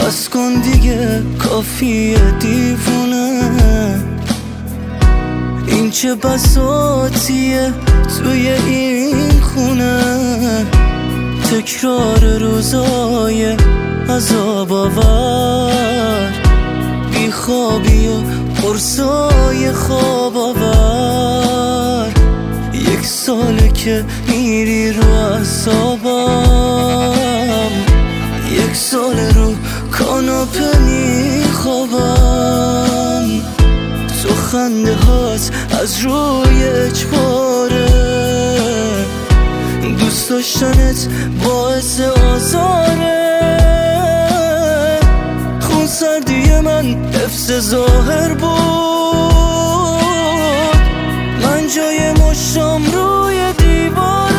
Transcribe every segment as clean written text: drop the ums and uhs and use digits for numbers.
بس کن دیگه کافیه دیوونه. این چه بساطیه توی این خونه، تکرار روزای عذاب آور، بیخوابی و قرصای خواب آور. 1 ساله که میری رو اعصابم، 1 ساله رو کاناپه میخوابم. تو خنده هات از روی اجباره، دوست داشتنت باعث آزاره. خون سردی من حفظ ظاهر بود، من جای مشتم روی دیواره.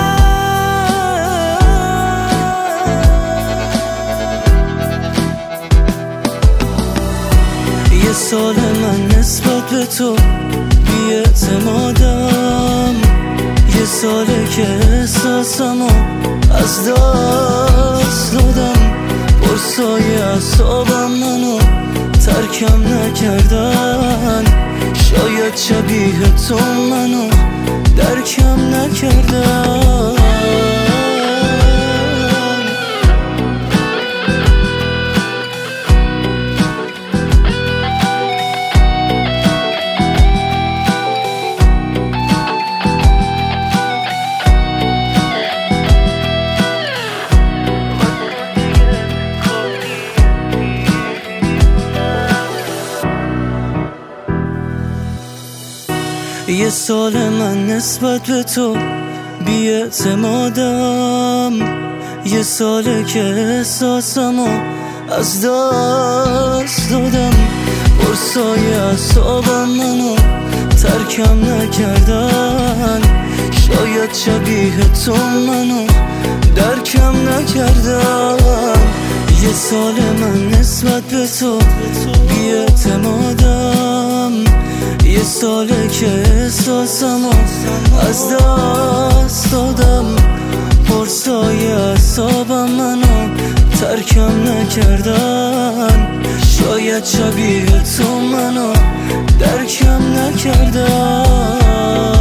یه سال من نسبت به تو بی‌اعتمادم، یه ساله که احساسمو از دست دادم. قرصای اعصابم منو ترکم نکردن، شاید شبیه تو منو درکم نکردن. یه سال من نسبت به تو بی‌اعتمادم، یه ساله که احساسمو از دست دادم. قرصای اعصابم منو ترکم نکردن، شاید شبیه تو منو درکم نکردن. یه سال من نسبت به تو بی‌اعتمادم، یه ساله که احساسمو از دست دادم. قرصای اعصابم منو ترکم نکردن، شاید شبیه تو منو درکم نکردن.